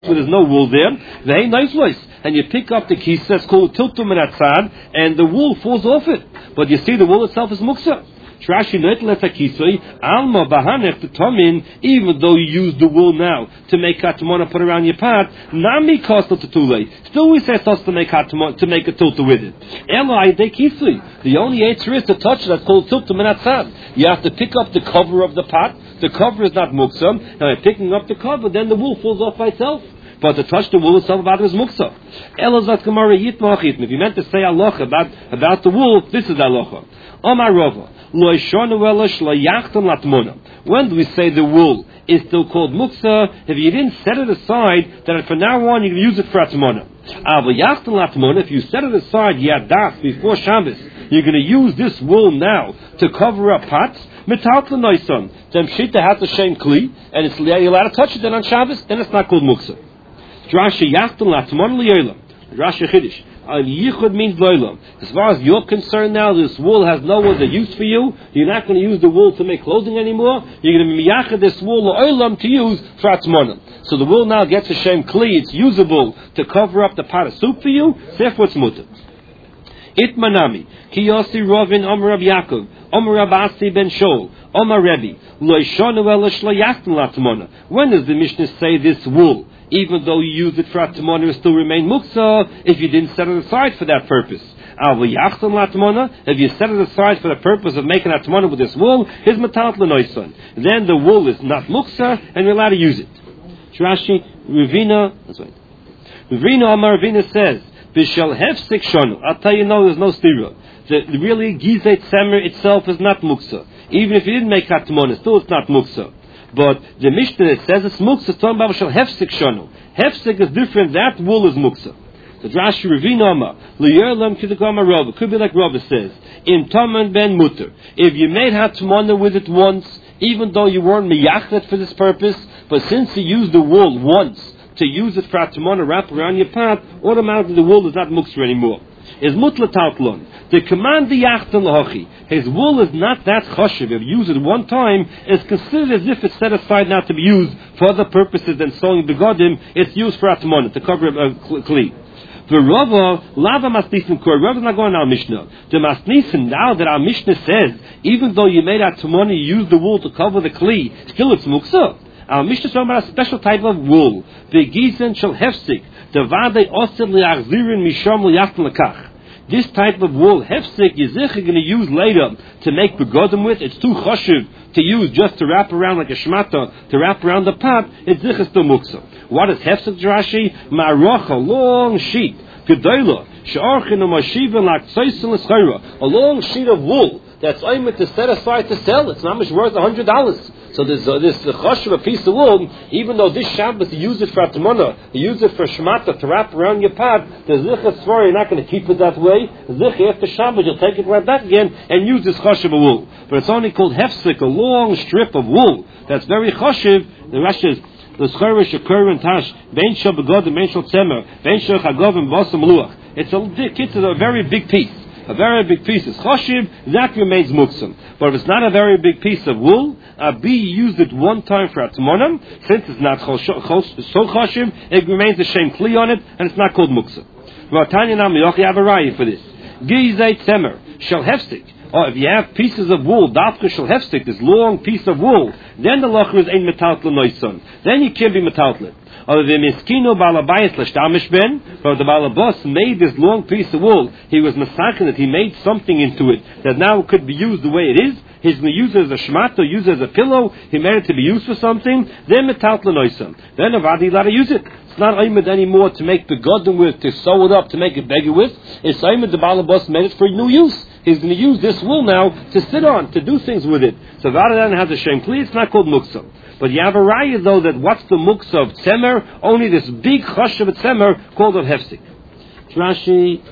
where there's no wool there, very nice place, and you pick up the kisa, it's called tiltum minatzad, and the wool falls off it. But you see, the wool itself is muksa. Trashi noitlet hakisoi alma bahanef to tomin. Even though you use the wool now to make katamona, put around your pot, nami kostel to tule. Still, we say us to make katamona, to make a tilta with it. Elai de kisoi. The only answer is to touch it. That's called tiltum minatzad. You have to pick up the cover of the pot. The cover is not muksa. Now, by picking up the cover, then the wool falls off by itself. But to touch the wool itself about it is muksa. Elazat Gemara yitmachit. If you meant to say halacha about the wool, this is halacha. Omar Rava. When do we say the wool is still called muksa? If you didn't set it aside, then from now on you can use it for atmona. If you set it aside, yadas, before Shabbos, you're going to use this wool now to cover up pots. Metal l'noison. Then shita has the same kli, and you're allowed to touch it. Then on Shabbos, then it's not called muksa. Rashi yachton latmon liyolam. Rashi chiddush. Yichud means loylam. As far as you're concerned now, this wool has no other use for you. You're not going to use the wool to make clothing anymore. You're going to be miyachad this wool loylam to use for atzmona. So the wool now gets a shem kli. It's usable to cover up the pot of soup for you. Therefore, it's mutter. Itmanami ki yosi rovin Omer Rab Yaakov Omer Rab Asi ben Shol Omer Rebbe lo yishonu ela shlo yachton latmona. When does the Mishnah say this wool, even though you use it for atmona, will still remain muksa if you didn't set it aside for that purpose? If you set it aside for the purpose of making atmona with this wool, his matat l'noison. Then the wool is not muksa, and you're allowed to use it. Rashi Ravina, that's right. Ravina Amar Ravina says, "B'shel hefsik shonu." I'll tell you, no, there's no stira. The really gizet semer itself is not muksa. Even if you didn't make atmona, still it's not muksa. But the Mishnah that says it's muksa, it's talking about shel hefsik shonu. Hefsik is different. That wool is muksa. The Rashi Ravina Amar L'yerlam kidukama Rava. Could be like Rava says, in Taman ben mutter. If you made atmona with it once, even though you weren't miyachet for this purpose, but since you used the wool once to use it for atmona, wrap around your pot, automatically the wool is not muksa anymore. Is mutla taltlon. The command the yachtan lahachi. His wool is not that chashiv. If you use it one time, it's considered as if it's set aside now to be used for other purposes than sewing begodim. It's used for atmona, to cover a kli. The Rava, lava masnisin kor. Rava's not going to our Mishnah. The masnisin, now that our Mishnah says, even though you made atmona, you use the wool to cover the kli, still it's muksa. Our Mishnah is talking about a special type of wool. The gizen shall hefsik. The vade osir liachzirin misham liyachtan lekach. This type of wool, hefsik, you're going to use later to make begodim with. It's too chashiv to use just to wrap around like a shmata, to wrap around the pot. It's zichas to muksa. What is hefsik, Rashi? Ma'arach, a long sheet. Gedola, she'archin u'mashiva l'aktsaisin l'schayra. A long sheet of wool that's aimed to set aside to sell. It's not much worth $100. So this chosh of a piece of wool, even though this Shabbos you use it for atmona, you use it for shmata to wrap around your pot, the zichas svar, you're not going to keep it that way. Zich after Shabbos you'll take it right back again and use this chosh of a wool. But it's only called hefsik, a long strip of wool that's very choshev. The Rashi is the schorish occur in tash ben shel begodim ben shel tzemer ben shel chagovim basam luach. It's a very big piece. A very big piece is choshev, that remains muksum. But if it's not a very big piece of wool, B used it one time for atmonam, since it's not so choshev, it remains the same kli on it, and it's not called muksum. V'atanya nam yochi have a raya for this. Gizay tzemer shel hefsik. Or if you have pieces of wool, dafka shel hefsik, this long piece of wool, then the lachar is ein metaltl noison. Then you can't be metaltl. Or the miskino balabayis l'shtamish ben, but the balabas made this long piece of wool. He was masakin it. He made something into it that now could be used the way it is. He's going to use it as a shmat or use it as a pillow. He made it to be used for something. Then metaltl noison. Then avadi allowed to use it. It's not aimed anymore to make begodim with, to sew it up, to make it beggar with. It's aimed the balabas made it for new use. He's going to use this wool now to sit on, to do things with it. So rather than have the shem kli, it's not called muksa. But you have a raya though that what's the muksa of tzemer? Only this big chush of a tzemer called of hefsik. Rashi,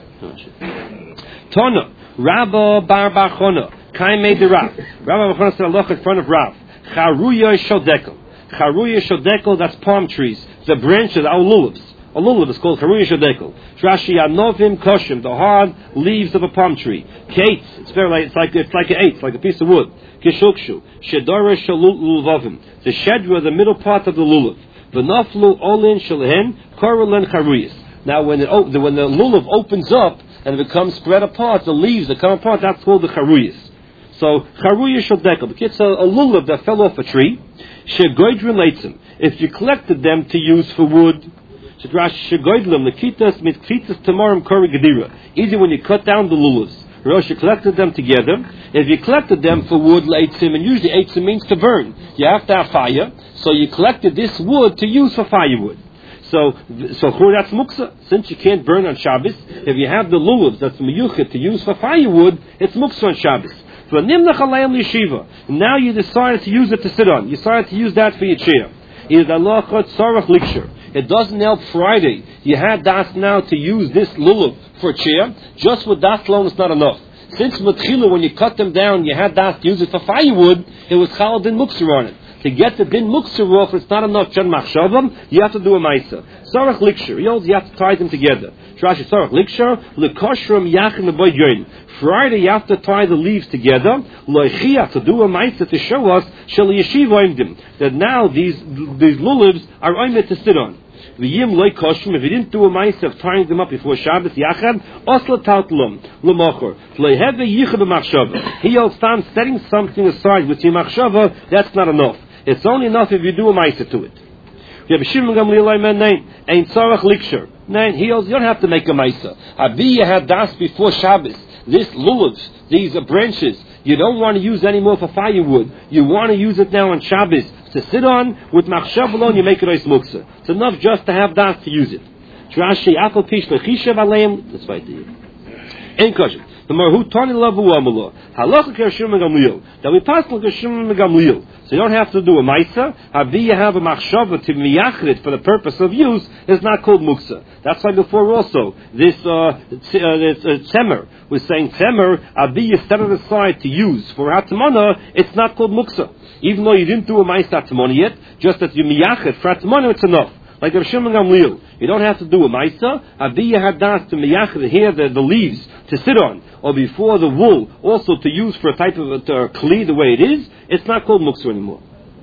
Tona, Rabba bar bar chona, Kai made the Rav. Rabba bar chona said a loch in front of Rav. Charuya shodekel. Charuya shodekel, that's palm trees. The branches are luluvs. A lulav is called Charuya shodekel. Rashi anovim koshim, the hard leaves of a palm tree. Kates, it's like an eight, it's like a piece of wood. Kishukshu, shedora shalul lulvavim, the shedra, the middle part of the lulav. V'naflu olin shalehen korelen charuyis. Now, when the lulav opens up and it becomes spread apart, the leaves that come apart, that's called the charuyis. So charuyis shel dekel. It's a lulav that fell off a tree. Shegoydrin leitzim. If you collected them to use for wood, shegoydlim lekitas means klitas tamarim kori gedira. Easy when you cut down the lulavs. Rosh, you collected them together. If you collected them for wood, leitzim, and usually eitzim means to burn. You have to have fire, so you collected this wood to use for firewood. So that's muksa. Since you can't burn on Shabbos, if you have the lulavs that's miyuchet to use for firewood, it's muksa on Shabbos. Now you decided to use it to sit on. You decided to use that for your chair. It doesn't help Friday. You had das now to use this lulav for a chair. Just with das alone is not enough. Since Matchila, when you cut them down, you had das to use it for firewood, it was Chal Din Mukser on it. To get the Din Mukser off, it's not enough Jan Machshavam, you have to do a Maisa. Sarach Liksher, you have to tie them together. Rashi Sarach Liksher, Lekashram Yachin Aboyyin. Friday, you have to tie the leaves together. Loichia, to do a Maisa to show us, Shal Yeshiv Oimdim, that now these lulavs are oimed to sit on. V'yim loy koshim, if you didn't do a ma'aseh of tying them up before Shabbos yachad, osla taltlum l'mochor loyheve yichad b'machshava. He will stand setting something aside with your machshava. That's not enough. It's only enough if you do a ma'aseh to it. Rabbi Shimon Gamliel ain't tzarach liksher. He holds you don't have to make a ma'aseh. Abi had das before Shabbos. This lulavs, these branches, you don't want to use anymore for firewood. You want to use it now on Shabbos to sit on. With machshav alone, you make it ois muksa. It's enough just to have das to use it. Rashi afal pish lechishav aleim. Let's fight the Ein kosher. The marhu tani lavu amalo halacha kershim megamliel. That we pass like kershim megamliel. So you don't have to do a ma'isa. Abi you have a machshava to miyachrit for the purpose of use is not called muksa. That's why before also this tzemer was saying tzemer abi you set it aside to use for atmana. It's not called muksa. Even though you didn't do a ma'isa atmana yet, just that you miyachrit for atmana, it's enough. Like Rav Shimon Gamliel, you don't have to do a ma'isa. Abi you had das to miyachrit here the leaves to sit on, or before the wool also to use for a type of a kli the way it is. It's not called muksa anymore.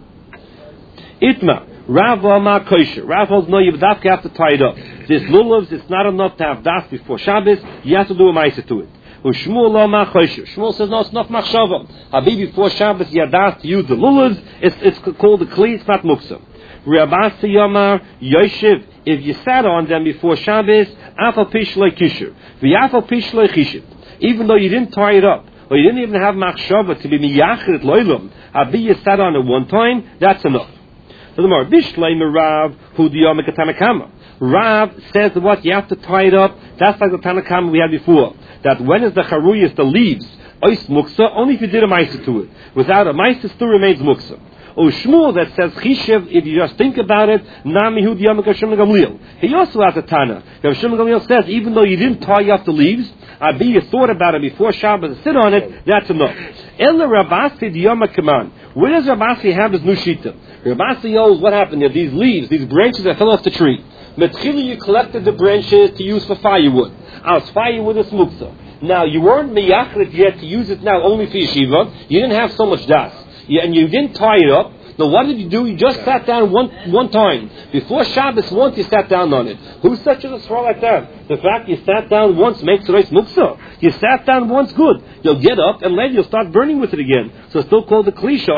Itma Rav Amar Kosher. Rav holds no, you have to tie it up. This lulavs, it's not enough to have das before Shabbos. You have to do a ma'isa to it. Shmuel Amar Kosher. Shmuel says no, it's not machshava. Abi before Shabbos you have das to use the lulavs. It's called the kli. It's not muksa. Rabasi Yamar Yoshev. If you sat on them before Shabbos, afal pishlei kisher, v'afal pishlei chishit. Even though you didn't tie it up, or you didn't even have machshava to be miyachrit loylum, abi you sat on it one time, that's enough. So the more bishlei merav hu diyam katanakama. Rav says that what you have to tie it up. That's like the Tanakama we had before. That when is the charuyas, the leaves, ois muksa, only if you did a ma'isa to it. Without a ma'isa, still remains muksa. Or Shmuel that says chishev, if you just think about it, nami hu diyam Shimon Gamliel. He also has a Tana. Shimon Gamliel says even though you didn't tie up the leaves, abi you thought about it before Shabbos to sit on it, that's enough. Ella Rabasi diyam kaman. Where does Rabasi have his nushita? Rabasi knows what happened there. These leaves, these branches that fell off the tree. Metchili, you collected the branches to use for firewood. As firewood is muksa. Now you weren't miyachrit yet to use it now only for yeshiva. You didn't have so much das. And you didn't tie it up. Now what did you do? You just sat down one time. Before Shabbos once you sat down on it. Who set you to throw like that? The fact you sat down once makes it reis muksa. You sat down once, good. You'll get up and later you'll start burning with it again. So it's still called the klisha.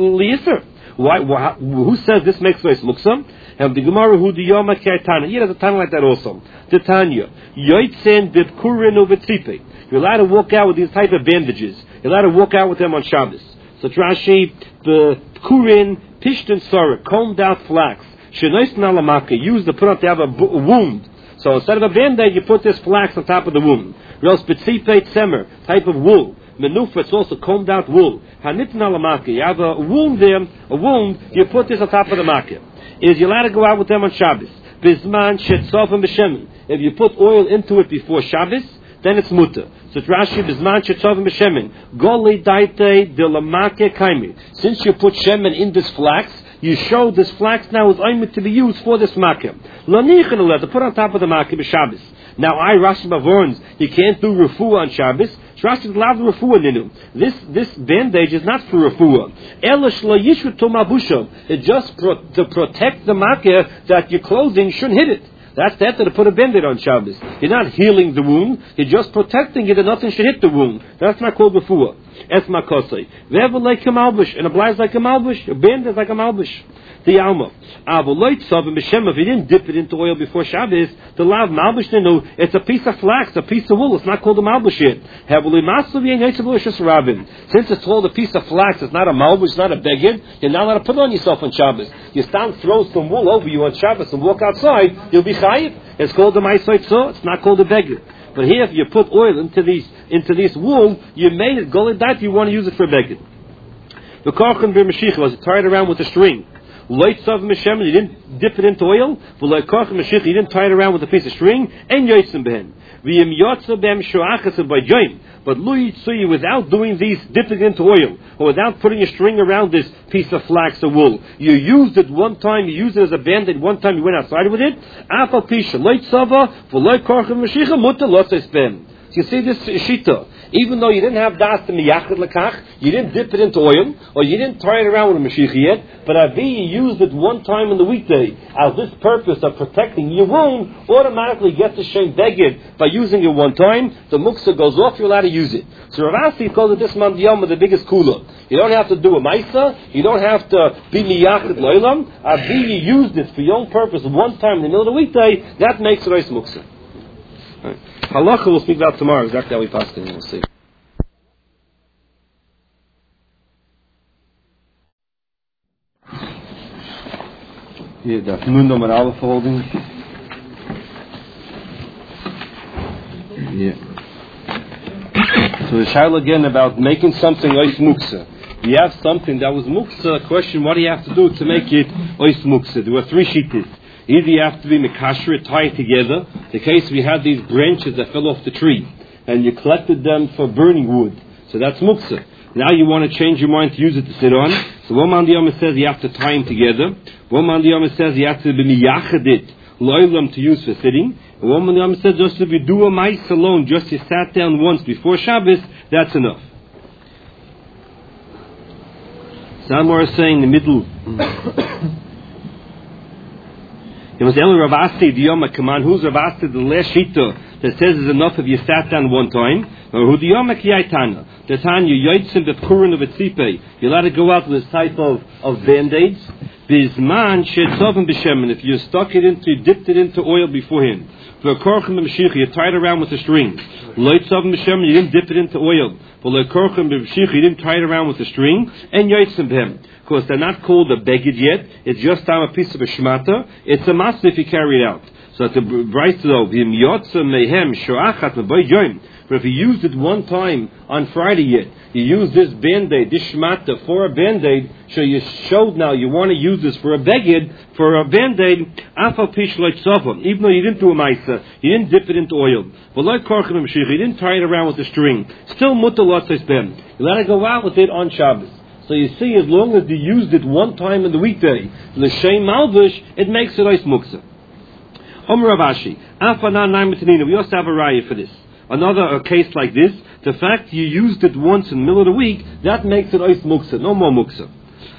Why? Who says this makes reis muksa? And the Gemara who the Yoma Kaitana. He has a Tana like that also. The Tanya. Yoitzen b'kurin u'v'tzipe. You're allowed to walk out with these type of bandages. You're allowed to walk out with them on Shabbos. So Rashi, the kurin, pishtin sarah, combed out flax. Shenois nalamaka, used to put up to have a wound. So instead of a band-aid, you put this flax on top of the wound. Ros betzipe tzemer, type of wool. Menufa, it's also combed out wool. Hanit nalamaka, you have a wound there, you put this on top of the makah. Is you're allowed to go out with them on Shabbos. Bisman shetzofim b'shemen. If you put oil into it before Shabbos, then it's mutter. So Rashi bisman shetzofim b'shemen. Goli daite de lamake kaimi. Since you put shemen in this flax, you show this flax now is oimid to be used for this makkah. To put on top of the makkah b'Shabbos. Now, Rashi Bavorns, you can't do refuah on Shabbos. Rashi is allowed refuah ninu. This bandage is not for refuah. It's just to protect the makkah that your clothing shouldn't hit it. That's the to put a band-aid on Shabbos. You're not healing the wound. You're just protecting it that nothing should hit the wound. That's not called refuah. Es makosei. Ve'evel like a malbush. And a blouse like a malbush. A band-aid like a malbush. The Alma. If you didn't dip it into oil before Shabbos, the lav malbush nenu, it's a piece of flax, a piece of wool. It's not called a malbush yet. Since it's called a piece of flax, it's not a malbush, it's not a beged, you're not allowed to put it on yourself on Shabbos. You stand, throw some wool over you on Shabbos and walk outside, you'll be chayiv. It's called a ma'aseh tzor, it's not called a beged. But here, if you put oil into this wool, you made it go like that, you want to use it for a beged. The korchen b'meshicha was tied around with a string. Lights of Meshem, you didn't dip it into oil. You didn't tie it around with a piece of string. And yotzim behen. V'yim yotza b'hem shoachas by joim. But lu yitzuyi, without doing these, dipping it into oil, or without putting a string around this piece of flax or wool, you used it one time. You used it as a band-aid one time. You went outside with it. Afal pisha light sava v'loy korchen meshicha muta lotzes b'hem. So you see this shita. Even though you didn't have das to miyachid lekach, you didn't dip it into oil, or you didn't tie it around with a mashiach yet, but Avi, you used it one time in the weekday as this purpose of protecting, you won't automatically get the shem beged by using it one time. The muksa goes off, you're allowed to use it. So Rav Asi calls it this mandiyam with the biggest kula. You don't have to do a maisa, you don't have to be miyachid loilam. Avi, you used it for your own purpose one time in the middle of the weekday, that makes it ois muksa. Right. Halacha we'll speak about tomorrow, exactly how we passed it, we'll see. Here, the Nun Nummer Aleph holding. Yeah. So the shaila again about making something ois muksa. You have something that was muksa, question, what do you have to do to make it ois muksa? There were three shittas. Either you have to be mekasher, tie it together. The case we had these branches that fell off the tree, and you collected them for burning wood. So that's muksa. Now you want to change your mind to use it to sit on. So one man the Yom says you have to tie them together. One man the Yom says you have to be miyachadit, loilam to use for sitting. And one man the Yom says just if you do a mice alone, just you sat down once before Shabbos, that's enough. Samar is saying in the middle. It was El Rav Asi, the Yom HaKaman. Who's Rav Asi, the last shita that says it's enough if you sat down one time? Or who the Yom HaKyaitana, the Tanya Yoitzim B'Purin of a Tzipe. You're allowed to go out with this type of band-aids. Bizman Shetzovim B'Shemen. If you stuck it into, you dipped it into oil beforehand. For a korchem b'meshicha, you tied it around with a string. Loitzovim B'Shemen, you didn't dip it into oil. For a korchem b'meshicha, you didn't tie it around with a string. And Yoitzim B'hem. Because they're not called a beged yet. It's just a piece of a shmata. It's a must if you carry it out. So at the bright though, v'im yotza mehem shoachat v'boy joim. But if you used it one time on Friday yet, you used this band-aid, this shmata for a band-aid, so you showed now you want to use this for a beged, for a band-aid, afal pish like sofa. Even though you didn't do a maisa, you didn't dip it into oil. But like korchem b'meshicha, you didn't tie it around with a string. Still mutar lotzes b'hem. You let it go out with it on Shabbos. So you see, as long as you used it one time in the weekday, l'shem malvish, it makes it ois muksa. Omer Rav Ashi, afanan naim mitanina. We also have a raya for this. Another case like this, the fact you used it once in the middle of the week, that makes it ois muksa, no more muksa.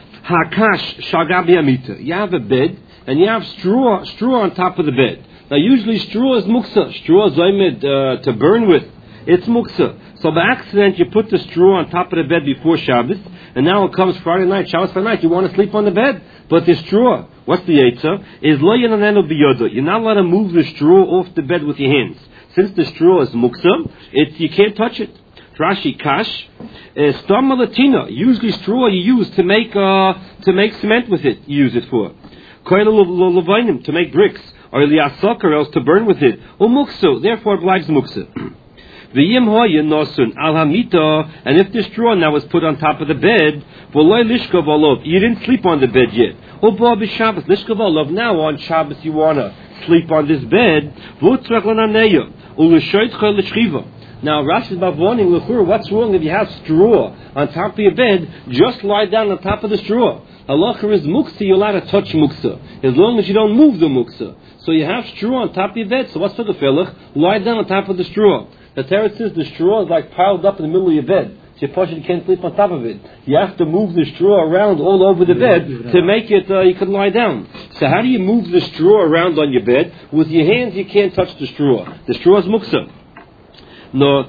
Hakash shagabi amita. You have a bed, and you have straw on top of the bed. Now usually straw is muksa. Straw is oimid to burn with. It's muksa. So by accident you put the straw on top of the bed before Shabbos, and now it comes Friday night, Shabbos Friday night, you want to sleep on the bed, but the straw, what's the yetzer? Is lo yananenu biyodo. You're not allowed to move the straw off the bed with your hands. Since the straw is muksa, you can't touch it. Rashi kash, stam malatina. Usually straw you use to make cement with it. You use it for koil levainim, to make bricks, or liasok, or else to burn with it. Or muksa, therefore it lies muksa. V'yim hoya nosun al hamita, and if the straw now was put on top of the bed, v'loy lishkav olov, you didn't sleep on the bed yet. O bo b'Shabbos lishkav olov, now on Shabbos you wanna sleep on this bed. V'utzrach l'naneya u'lishoytcha l'shchiva. Now Rashi's bavoning l'chur, what's wrong if you have straw on top of your bed? Just lie down on top of the straw. Halacha is muksa, you're allowed to touch muksa, as long as you don't move the muksa. So you have straw on top of your bed, so what's the gefilach? Lie down on top of the straw. The Torah says the straw is like piled up in the middle of your bed. So you can't sleep on top of it. You have to move the straw around all over the bed to make it, you can lie down. So how do you move the straw around on your bed? With your hands you can't touch the straw. The straw is muksa. No,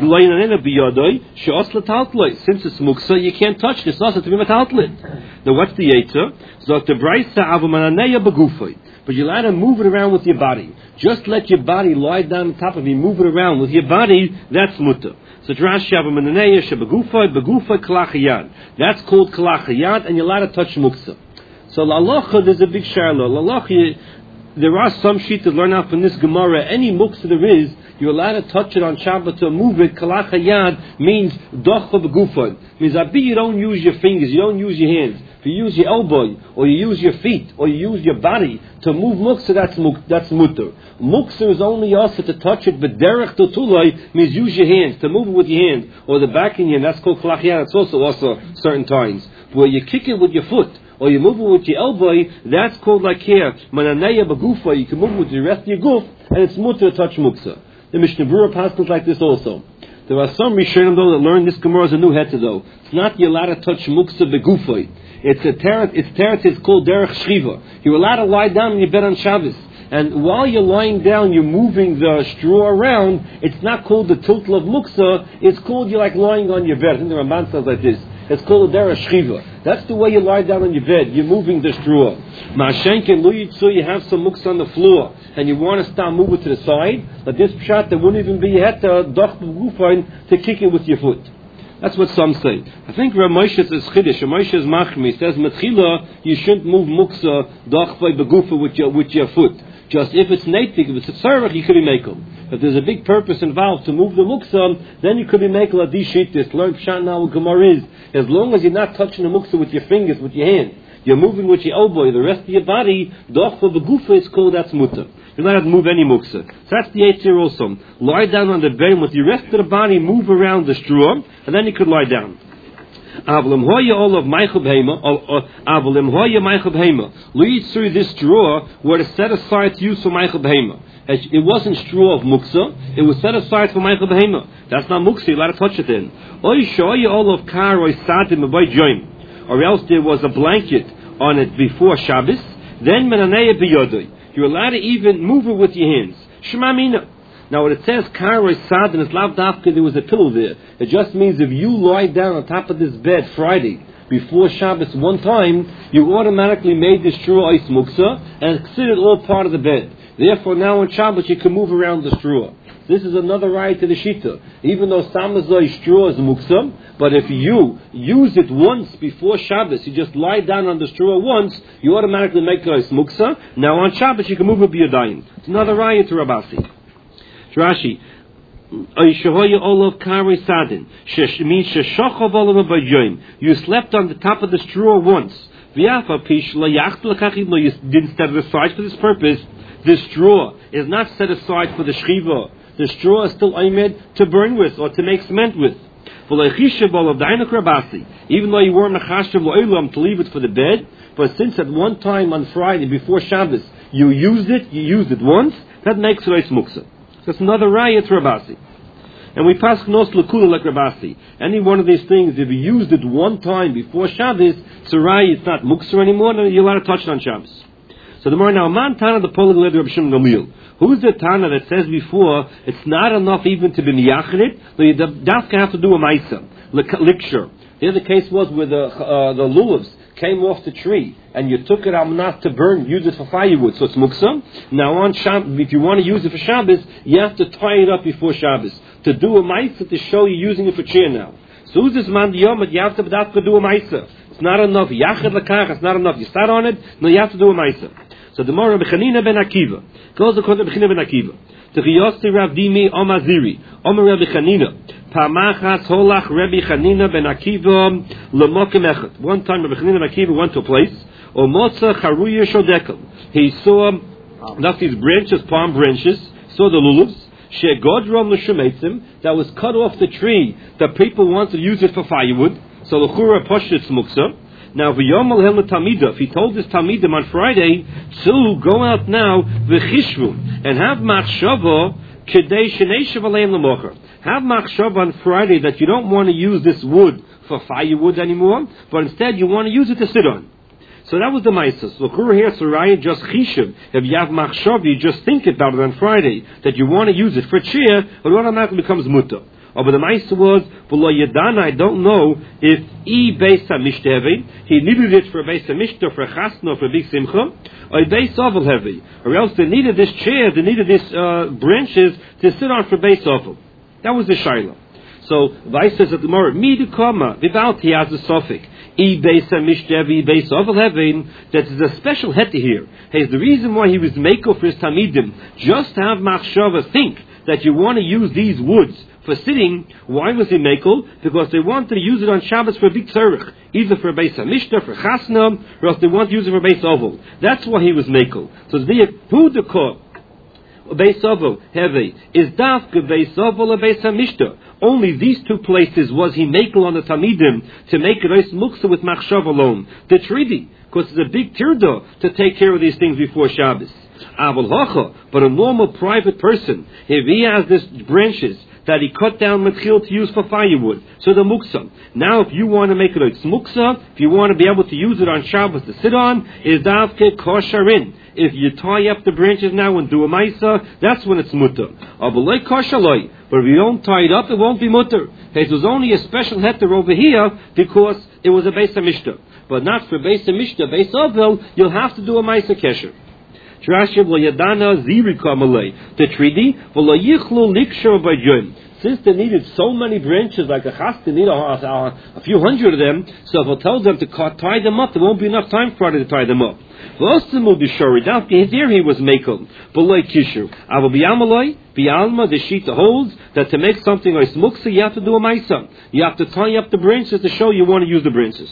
since it's muksa, you can't touch it. It's also to be metaltlit. Now what's the yetzer? But you're allowed to move it around with your body. Just let your body lie down on top of you, move it around with your body, that's mutter. So that's called kalachayad, and you're allowed to touch muksa. So la'alacha, there's a big sharla. La'alacha, there are some sheets that learn out from this Gemara. Any muksa there is, you're allowed to touch it on Shabbat to move it. Kalachayad means docha b'gufa. Means that you don't use your fingers, you don't use your hands. If you use your elbow, or you use your feet, or you use your body to move muksa, that's mutter. Muksa is only also to touch it, but derech tutulai means use your hands, to move it with your hand, or the back in your hand, that's called kalachiyah, that's also certain times. Where you kick it with your foot, or you move it with your elbow, that's called like here, mananeya bagufa, you can move it with the rest of your goof, and it's mutter to touch muksa. The Mishnah Berurah passes like this also. There are some Rishonim though that learn this Gemara as a new heter though. It's not you're allowed to touch muksa begufay. It's called derech shchiva. You're allowed to lie down in your bed on Shabbos. And while you're lying down, you're moving the straw around. It's not called the tiltal of muksa. It's called you're like lying on your bed. I think the Ramban says like this. It's called a derech shchiva. That's the way you lie down on your bed. You're moving the straw. Ma'ashenken lo yitzu, you have some muksa on the floor, and you want to start moving to the side. But this pshat, there wouldn't even be a heta doch b'gufain to kick it with your foot. That's what some say. I think Rav Moshe is chiddush. Rav Moshe is machmi. He says metchila you shouldn't move muksa doch b'gufa with your foot. Just if it's native, if it's a tzarech, you could be mekel. If there's a big purpose involved to move the muksa, then you could be mekel adi shittis. Learn pshat now what Gemara is. As long as you're not touching the muksa with your fingers, with your hand, you're moving with your elbow, the rest of your body, doch b'gufa is called that's mutter. You're not allowed to move any muksa. So that's the yetzer also. Lie down on the bed and with the rest of the body move around the straw, and then you could lie down. This straw were set aside to use for Meichel Behema. It wasn't straw of muksa, it was set aside for Meichel Behema. That's not muksa, you're allowed to touch it in. Or else there was a blanket on it before Shabbos, then menanei biyodoi. You're allowed to even move it with your hands. Shema mina. Now when it says karoi sad and it's lav dafka, there was a pillow there. It just means if you lie down on top of this bed Friday before Shabbos one time, you automatically made the straw ice muksa and considered all part of the bed. Therefore now on Shabbos you can move around the straw. This is another right to the shita. Even though samazoi straw is muksa, but if you use it once before Shabbos, you just lie down on the straw once, you automatically make it muksa. Now on Shabbos you can move it b'yadayim. It's another right to Rabasi. Rashi. You slept on the top of the straw once. You didn't set it aside for this purpose. The straw is not set aside for the shchiva. The straw is still aimed to burn with or to make cement with. Even though you weren't mechashav lo'olam to leave it for the bed, but since at one time on Friday before Shabbos you used it once, that makes it muksa. That's another raya to Rabasi. And we pass nos l'kula like Rabasi. Any one of these things, if you used it one time before Shabbos, it's a raya, it's not muksa anymore, and you're allowed to touch it on Shabbos. So the more now, man Tana the Polig Leder Reb Shimon Gamliel. Who's the Tana that says before, it's not enough even to be miyachid, but you dafka have to do a maisa, liksher. The other case was where the lulavs came off the tree, and you took it not to burn, use it for firewood, so it's muksa. Now on Shabbos, if you want to use it for Shabbos, you have to tie it up before Shabbos. To do a maisa to show you're using it for cheer now. So who's this man diyomad, you have to do a maisa. It's not enough yachid lakach, it's not enough you start on it, no, you have to do a maisa. So the more Rabbi Chanina ben Akiva goes to Rabbi Chanina ben Akiva. To Chiyosti Rav Dimi Omaziri Omer Rabbi Chanina Pamachas Holach Rabbi Chanina ben Akiva L'mokem Echad. One time Rabbi Chanina ben Akiva went to a place. Omotza Charuya Shodekel. He saw these branches, palm branches. Saw the lulus. Shegodrom l'shemetzim that was cut off the tree. The people wanted to use it for firewood. So l'chura poshet muksa. Now, v'yomal hel tamida, if he told his tamidim on Friday to go out now v'chishvu and have machshava kedei sheneishav aleim lemocher. Have machshava on Friday that you don't want to use this wood for firewood anymore, but instead you want to use it to sit on. So that was the Maisus. Look here, Saraya just chishav. If you have machshava, you just think about it on Friday that you want to use it for chair, it automatically becomes mutter. Oh, but the Maisus was, I don't know if beis hamishta he needed it for beis hamishta, for chasna, for big simcha, or beis ovel heavy, or else they needed this chair, they needed these branches to sit on for beis ovel. That was the shaila. So Vais says at the Gemara, midukama without he has a suffix. Beis hamishta, beis ovel heavy. That is a special heta here. Hey, the reason why he was meko for his tamidim, just to have machshava think that you want to use these woods for sitting. Why was he mekel? Because they wanted to use it on Shabbos for a big tzarech, either for beis hamishta, for chasna, or else they want to use it for beis ovel. That's why he was mekel. So the pudukah beis ovel heavy is dafka beis ovel or beis hamishta. Only these two places was he mekel on the tamidim to make it ois muksa with machshav alone. The tridi, because it's a big tirda to take care of these things before Shabbos. But a normal private person, if he has these branches that he cut down matchil to use for firewood, so the muksa. Now, if you want to make it a muksa, if you want to be able to use it on Shabbos to sit on, is davke kosharin. If you tie up the branches now and do a maisa, that's when it's mutter. But if you don't tie it up, it won't be mutter. It was only a special heter over here because it was a beis hamishta, but not for beis hamishta, beis ovel. You'll have to do a maisa kesher. Trashiv lo yadana zirika malay. The treaty v'lo yichlu liksher b'yom. Since they needed so many branches, like a chas, they need a few hundred of them. So if I tell them to tie them up, there won't be enough time for it to tie them up. V'ostimu b'shori. There he was mekel b'loy kishu. Avo b'yamaloi b'alma. The shita holds that to make something like smuksa, you have to do a maisa. You have to tie up the branches to show you want to use the branches.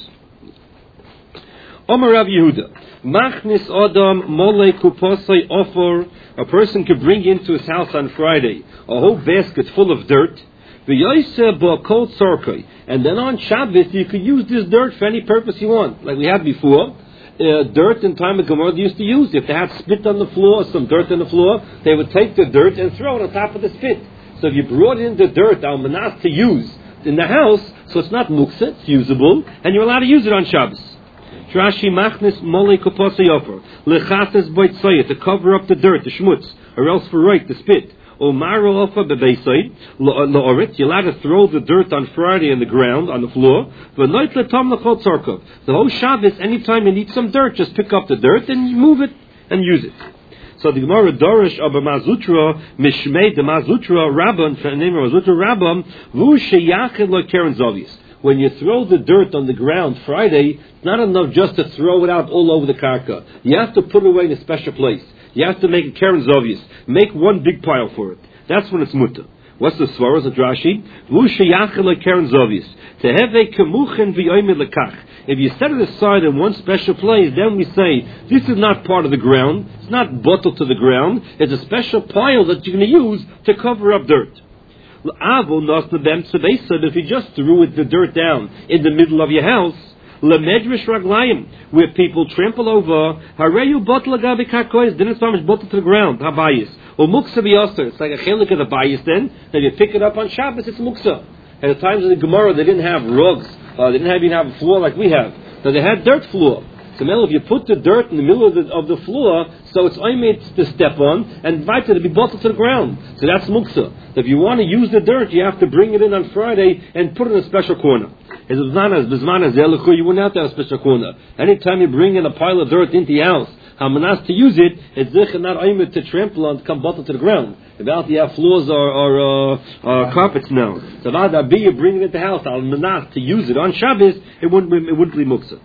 Omer Rav Yehuda, Machnis Adam Mole Kuposai Ofor. A person could bring into his house on Friday a whole basket full of dirt. And then on Shabbos you could use this dirt for any purpose you want, like we had before. Dirt in time of Gemara they used to use. If they had spit on the floor, some dirt on the floor, they would take the dirt and throw it on top of the spit. So if you brought in the dirt al manas to use in the house, so it's not muksa, it's usable, and you're allowed to use it on Shabbos. Trashi machnis mole kupasa yofer lechates boitzoyet, to cover up the dirt, the shmutz, or else for right, the spit. O maro ofa bebeisayit loorit, you're allowed to throw the dirt on Friday on the ground, on the floor. V'noit letam lechol tzarkov. The whole Shabbos, anytime you need some dirt, just pick up the dirt and you move it and use it. So the Gemara Dorish of a Mazutra Mishmei the Mazutra Rabban, the name of Mazutra Rabban, Vu sheyachid lo keren zovis. When you throw the dirt on the ground Friday, it's not enough just to throw it out all over the karka. You have to put it away in a special place. You have to make it keren zovis. Make one big pile for it. That's when it's mutter. What's the svaras of Rashi? Vu sheyachid lo keren zovis. Teheve kemuchen v'yoymed lekach. If you set it aside in one special place, then we say, this is not part of the ground, it's not bottled to the ground, it's a special pile that you're going to use to cover up dirt. If you just threw the dirt down in the middle of your house, where people trample over, then it's not much bottled to the ground, it's like a chelik of the bayis then you pick it up on Shabbos, it's muksa. At the times of the Gemara, they didn't have rugs. They didn't even have a floor like we have. So they had dirt floor. So now if you put the dirt in the middle of the floor, so it's only to step on, and invite it to be bottled to the ground. So that's muksa. So if you want to use the dirt, you have to bring it in on Friday and put it in a special corner. You wouldn't have to have a special corner. Anytime you bring in a pile of dirt into your house, hamanas to use it, it's not aimed to trample on, to come bottled to the ground. About you have floors or carpets now. So about you bring it into the house, hamanas to use it on Shabbos, it wouldn't be muksa.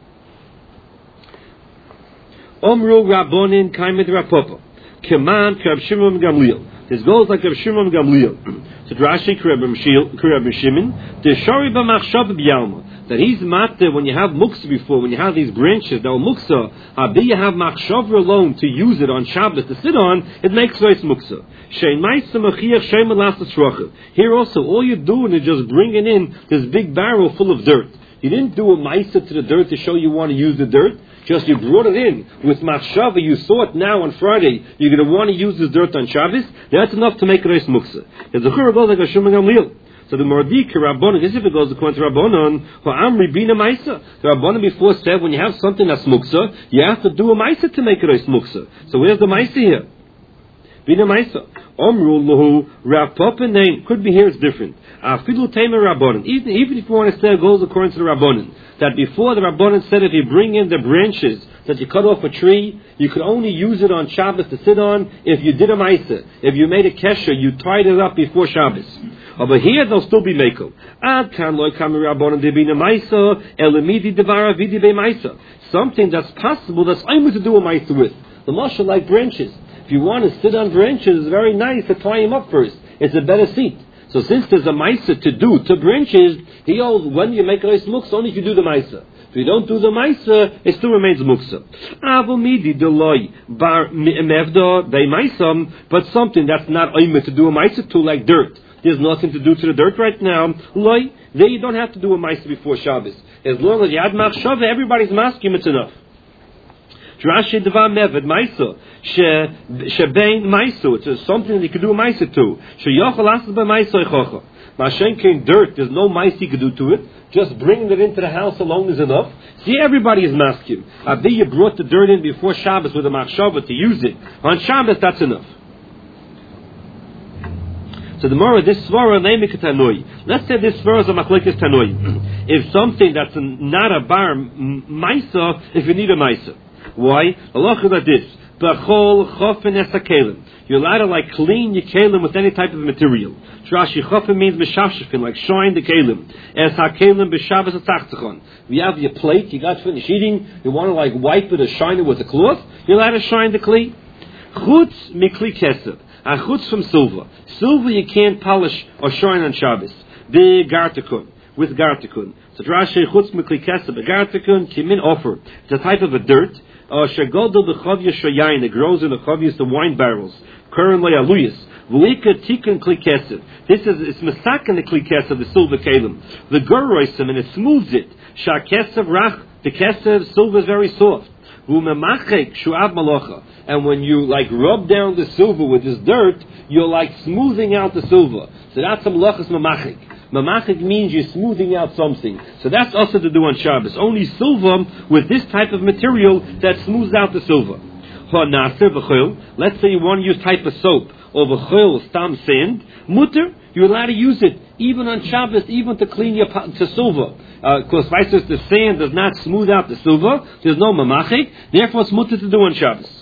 Omru Rabbonin Kaimed Rapopo. Keman Krab Shimon Gamliel. This goes like Krab Shimon Gamliel. So Rashi Krab Shimon. The Shori B'machshav B'yalma. That he's matter when you have muksa before, when you have these branches, now muksa, abi you have machshav alone to use it on Shabbos to sit on, it makes nice muksa. Shein ma'isa machiach shein melasas rochav. Here also, all you're doing is just bringing in this big barrel full of dirt. You didn't do a Maisa to the dirt to show you want to use the dirt. Just you brought it in with Machshava. You thought now on Friday you're going to want to use this dirt on Shabbos. That's enough to make a Reis Muksa. Because the Chura goes like a Shuman Gamliel. So the Mordik Rabbanon, this if it goes according to Rabbanon, Ha'amri Bina Maisa. The Rabbanon before said when you have something that's Muksa, you have to do a Maisa to make a Reis Muksa. So where's the Maisa here? Bina Maisa. Omru Lahu Rav Papa name could be here. It's different. Afidu Tamer Rabbanon. Even if you want to say it goes according to the Rabbanon, that before the Rabbanon said if you bring in the branches that you cut off a tree, you could only use it on Shabbos to sit on if you did a Maisa. If you made a kesher, you tied it up before Shabbos. Over here, they'll still be mekel. Ad kan loy kam Rabbanon debina Maisa elamidi devara vidi be Maisa. Something that's possible that's only to do a Maisa with. The mashal like branches. If you want to sit on branches, it's very nice to tie them up first. It's a better seat. So since there's a Maisa to do to branches, he holds when you make a Reis Muksa, only if you do the Maisa. If you don't do the Maisa, it still remains Muksa. Avomidi deloy bar mevda be Maisam, but something that's not oimed to do a Maisa to, like dirt. There's nothing to do to the dirt right now. Loy, there you don't have to do a Maisa before Shabbos. As long as you had Machshava, everybody's masking, it's enough. Rashi Devar Meved Maisa Shebein Maisu. It's something that you could do a Maisa to. Sheyochel Asas Be Maisa Echocha. Mashen came dirt. There's no Maisa you could do to it. Just bringing it into the house alone is enough. See, everybody is masking. After you brought the dirt in before Shabbos with a machshava to use it on Shabbos, that's enough. So the more this svara neimik tanoi. Let's say this svara is a machlekes tanoi. If something that's not a bar Maisa, if you need a Maisa. Why? Allah is like this. B'chol chofen es hakelim. You're allowed to like clean your kelim with any type of material. Rashi chofen means b'shafshafin, like shine the kelim. Es hakelim b'shavas atachtzachon. If you have your plate, you got finished eating, you want to like wipe it or shine it with a cloth, you're allowed to shine the kli. Chutz mikli kesef. A chutz from silver. Silver you can't polish or shine on Shabbos. The gartikun. With gartikun. So Rashi chutz mikli kesef. A gartikun kimin offer. It's a type of a dirt. Shagodol b'chavya shayayin, it grows in the chavyas, the wine barrels. Currently aluyas. V'lika tikun kli kesef. It's masak in the kli kesef, the silver kelim. The goroisim, and it smooths it. Sha kesef rach, the kesef, silver is very soft. V'memachek shu'ab malacha. And when you like rub down the silver with this dirt, you're like smoothing out the silver. So that's a malachas memachek. Mamachik means you're smoothing out something. So that's also to do on Shabbos. Only silver with this type of material that smooths out the silver. Let's say you want to use type of soap or v'chil, stam sand. Mutter, you're allowed to use it even on Shabbos, even to clean your to silver. Because the sand does not smooth out the silver. There's no mamachik. Therefore, it's mutter to do on Shabbos.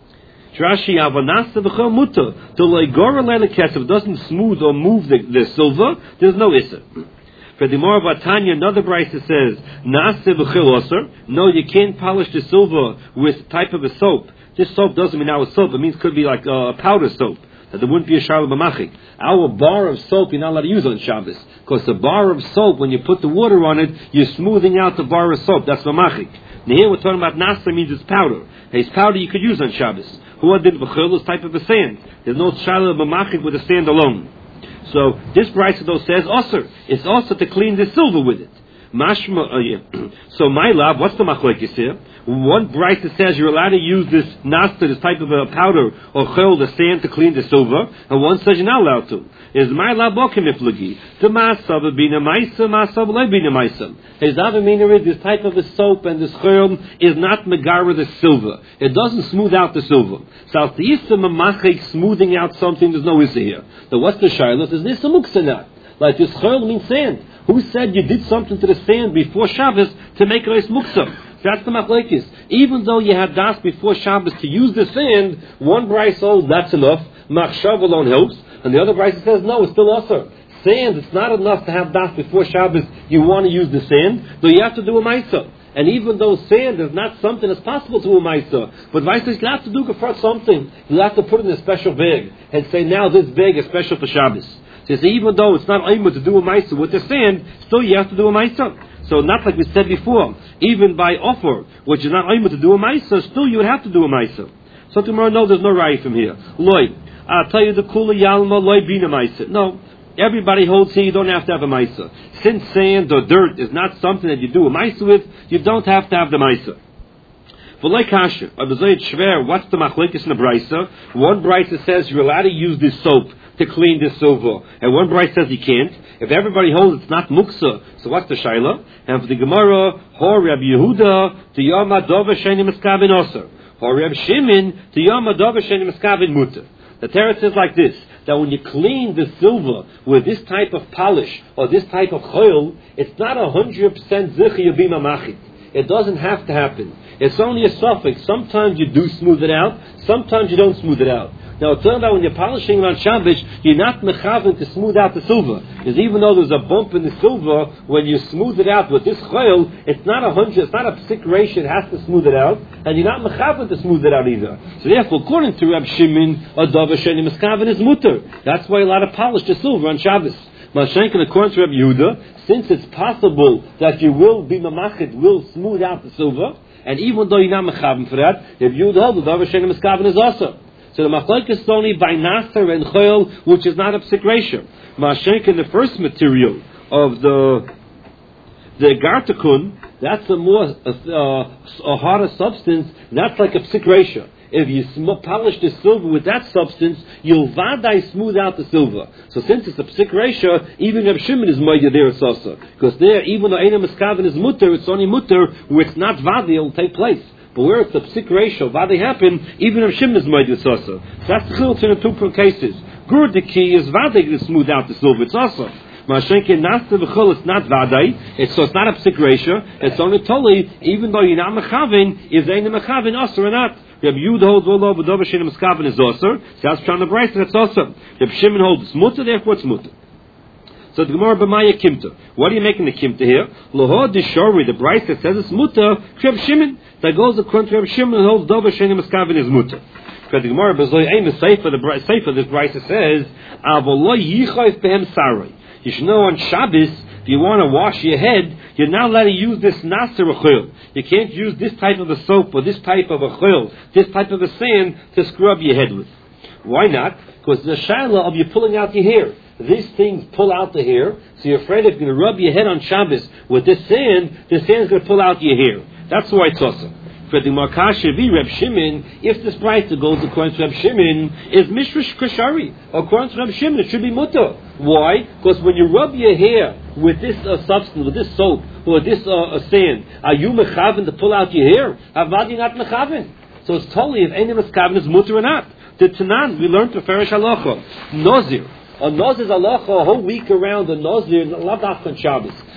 Rashi avanasa v'chol mutter. The loigora leila kesef doesn't smooth or move the silver. There's no issa. For the more of Tanya, another brayta says nase v'chil osir. No, you can't polish the silver with type of a soap. This soap doesn't mean our soap. It means it could be like a powder soap. That there wouldn't be a sharla b'machik. Our bar of soap you're not allowed to use on Shabbos, because the bar of soap, when you put the water on it, you're smoothing out the bar of soap. That's b'machik. Now here we're talking about nasa means it's powder. It's powder you could use on Shabbos. Who did v'chil is type of a sand. There's no sharla b'machik with the sand alone. So this brayta though says osir. It's also to clean the silver with it. Mashma. So my love, what's the machlekes here? One brayta says you're allowed to use this nasta, this type of a powder or chol, the sand, to clean the silver, and one says you're not allowed to. Is my love bokim iflagi? The masav bina ma'isa, masav lebina ma'isa. His other meaning is this type of a soap and this chol is not megara the silver. It doesn't smooth out the silver. So if the issa mamachik smoothing out something, there's no issa here. So what's the shayla? Is this a muksanat? Like this chol means sand. Who said you did something to the sand before Shabbos to make it a muksam? That's the machlekes. Even though you had das before Shabbos to use the sand, one brayta holds that's enough. Machshav alone helps, and the other brayta says no, it's still usher. Sand, it's not enough to have das before Shabbos. You want to use the sand, but you have to do a ma'isa. And even though sand is not something that's possible to a ma'isa, but you have to do for something. You have to put it in a special bag and say now this bag is special for Shabbos. So even though it's not aimed to do a ma'isa with the sand, still you have to do a ma'isa. So not like we said before, even by offer, which is not able to do a ma'isa, still you would have to do a ma'isa. So tomorrow, no, there's no right from here. Loy, I'll tell you the kula yalma loy bina ma'isa. No, Everybody holds here you don't have to have a Maisa. Since sand or dirt is not something that you do a Maisa with, you don't have to have the Maisa. What's the machlekes in the brisa? One brisa says you're allowed to use this soap to clean this silver, and one brisa says you can't. If everybody holds it's not muksa, so what's the shaila? And for the Gemara, Hor Reb Yehuda to Yom Adova Sheni Miskabin Oser, Hor Reb Shimon to Yom Adova Sheni Miskabin Mutter. The Torah says like this, that when you clean the silver with this type of polish or this type of choil, it's not 100% zichi yabima machit. It doesn't have to happen. It's only a suffix. Sometimes you do smooth it out, sometimes you don't smooth it out. Now, it turns out when you're polishing on Shabbos, you're not mechaven to smooth out the silver. Because even though there's a bump in the silver, when you smooth it out with this choil, it's not 100, it's not a psik ratio, it has to smooth it out, and you're not mechaven to smooth it out either. So therefore, according to Reb Shimon, a dava sheni miskaven is mutter. That's why you're allowed to polish the silver on Shabbos. Mashenkin, according to Reb Yehuda, since it's possible that you will be mamachit, will smooth out the silver, and even though you're not mechaven for that, Reb Yehuda holds the dava sheni miskaven is also. So the machlokes is only by nasser and choil, which is not a psik ratio. Mashenkin, the first material of the gartakun, that's a more a harder substance. That's like a psik ratio. If you polish the silver with that substance, you'll vadai smooth out the silver. So since it's a psik ratio, even Reb Shimon is moida there also. Because there, even though Eina Miskaven is mutter, it's only mutter where it's not vadi, it'll take place. But where it's a psik ratio, vadi happen, even Reb Shimon is moida also. So that's the chiluk in the two cases. Gur the key is vadi to smooth out the silver, it's also. Mashenke nasta v'chol, it's not vadai, it's not a psik ratio, it's only totally, even though you're not mechavin, is Eina Mechavin also or not? Reb Yehuda holds all over Dova Sheni Miskaven is also. So that's trying to brace, that's also. Reb Shimon holds it's mutter, therefore it's mutter. So the Gemara b'maya kimta. What are you making the kimta here? Loho dishori, the brace that says it's mutter, Reb Shimon. That goes according to Reb Shimon and holds Dova Sheni Miskaven is mutter. Because the Gemara b'zoi aim the sefer, this brace says, Avolo yichayv behem saroi. You should know on Shabbos, if you want to wash your head, you're not allowed to use this nasser chil. You can't use this type of a soap or this type of a chil, this type of a sand to scrub your head with. Why not? Because the shaila of you pulling out your hair. These things pull out the hair, so you're afraid if you're going to rub your head on Shabbos with this sand, the sand's going to pull out your hair. That's why it's awesome. For the Markash Reb Shimon, if this brayta goes according to Reb Shimon, is Mishrish Kashari. According to Reb Shimon, it should be mutter. Why? Because when you rub your hair with this substance, with this soap, or this sand, are you mechaven to pull out your hair? Avadi not mechaven. So it's totally if any mechaven is mutter or not. The Tanan, we learned to Ferish Halacha. Nozir. A Nozir's halacha a whole week around the Nozir, not on Shabbos.